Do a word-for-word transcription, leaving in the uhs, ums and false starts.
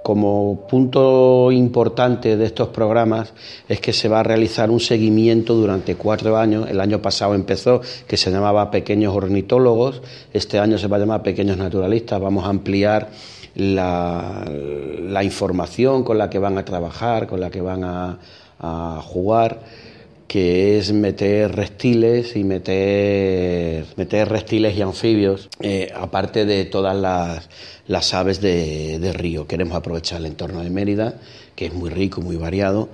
como punto importante de estos programas es que se va a realizar un seguimiento durante cuatro años. El año pasado empezó, que se llamaba Pequeños Ornitólogos, este año se va a llamar Pequeños Naturalistas. Vamos a ampliar la, la información con la que van a trabajar, con la que van a, a jugar, que es meter reptiles y meter, meter reptiles y anfibios, eh, aparte de todas las, las aves de, de río. Queremos aprovechar el entorno de Mérida, que es muy rico, muy variado,